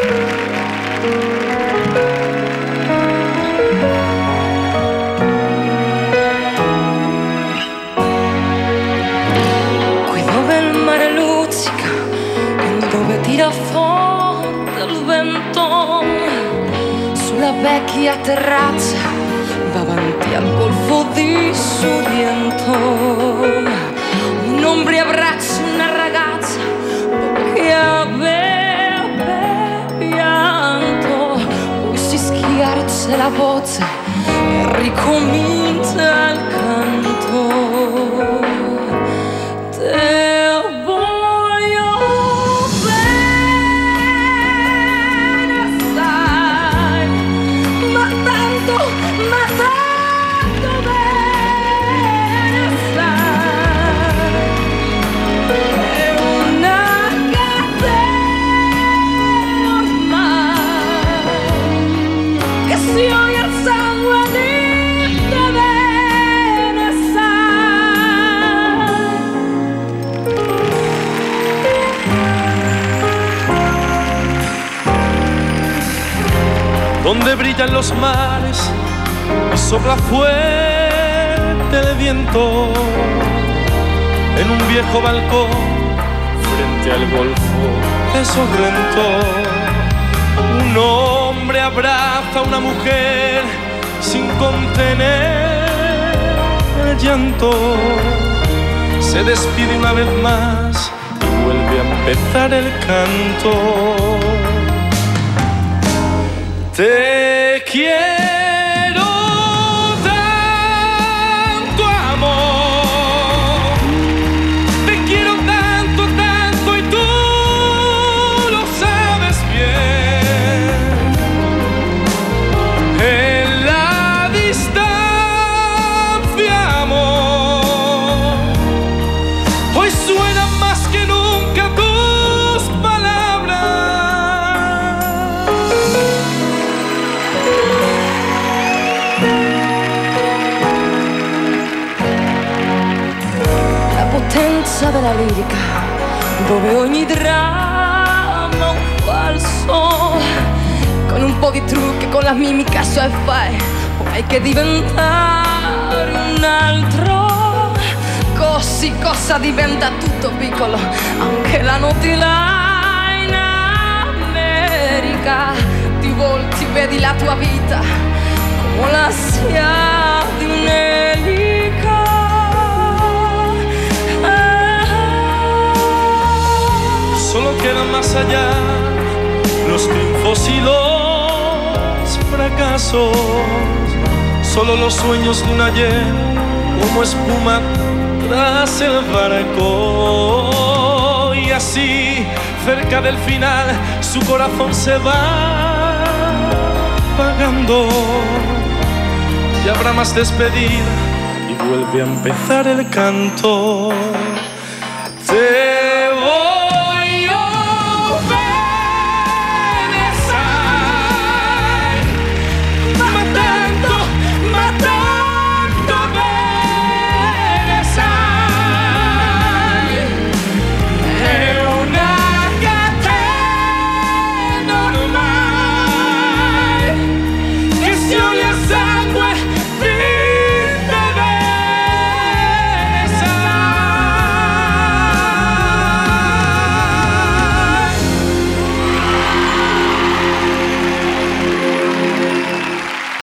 Qui dove il mare luccica e dove tira forte il vento, sulla vecchia terrazza davanti al golfo di Sorrento, un ombre abbraccia una ragazza che aveva pianto, poi si schiarcia la voce e ricomincia il canto. Te voglio bene, sai, ma tanto bene, sai, è una catena ormai che si odia il sangue di te bene, sai. Donde brillan los mares y sopla fuerte el viento, en un viejo balcón frente al golfo de Sorrento, un hombre abraza a una mujer sin contener el llanto, se despide una vez más y vuelve a empezar el canto. Te quiero tanto, amor, te quiero tanto, tanto, y tú lo sabes bien. En la distancia, amor, hoy suenan más que nunca tus palabras. La potenza della lirica, dove ogni dramma è un falso, con un po' di trucchi, con la mimica so e fai, hai che diventare un altro, così cosa diventa tutto piccolo, anche la notte là in America, ti volti, vedi la tua vita come la sia di un'elica. Solo quedan más allá los triunfos y los fracasos, solo los sueños de un ayer como espuma tras el barco. Y así, cerca del final, su corazón se va apagando. Y habrá más despedida y vuelve a empezar el canto. Te